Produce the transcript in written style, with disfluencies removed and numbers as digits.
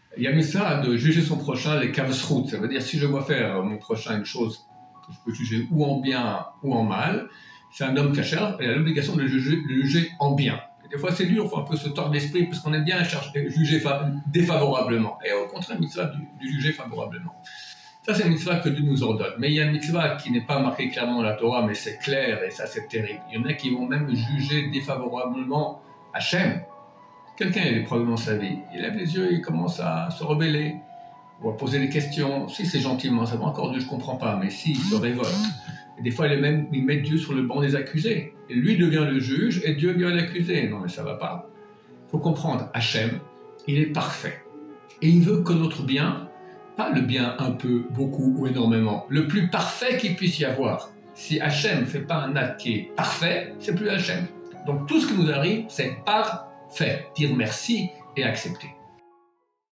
Il y a mitzvah de juger son prochain, les kavsrout. Ça veut dire, si je vois faire mon prochain une chose que je peux juger ou en bien ou en mal, c'est un homme kasher, et il a l'obligation de le juger en bien. Et des fois, c'est dur, il faut un peu se tordre l'esprit, parce qu'on aime bien juger défavorablement. Et au contraire, mitzvah du juger favorablement. Ça, c'est une mitzvah que Dieu nous ordonne. Mais il y a une mitzvah qui n'est pas marquée clairement dans la Torah, mais c'est clair, et ça, c'est terrible. Il y en a qui vont même juger défavorablement Hachem. Quelqu'un a des problèmes dans sa vie, il lève les yeux, il commence à se rebeller, ou à poser des questions. Si c'est gentiment, ça va encore Dieu, je ne comprends pas, mais si, il se révolte. Et des fois, il met Dieu sur le banc des accusés. Et lui devient le juge, et Dieu vient l'accuser. Non, mais ça ne va pas. Il faut comprendre, Hachem, il est parfait. Et il veut que notre bien, pas le bien un peu, beaucoup ou énormément, le plus parfait qu'il puisse y avoir. Si Hachem ne fait pas un acte qui est parfait, c'est plus Hachem. Donc tout ce qui nous arrive, c'est parfait. Dire merci et accepter.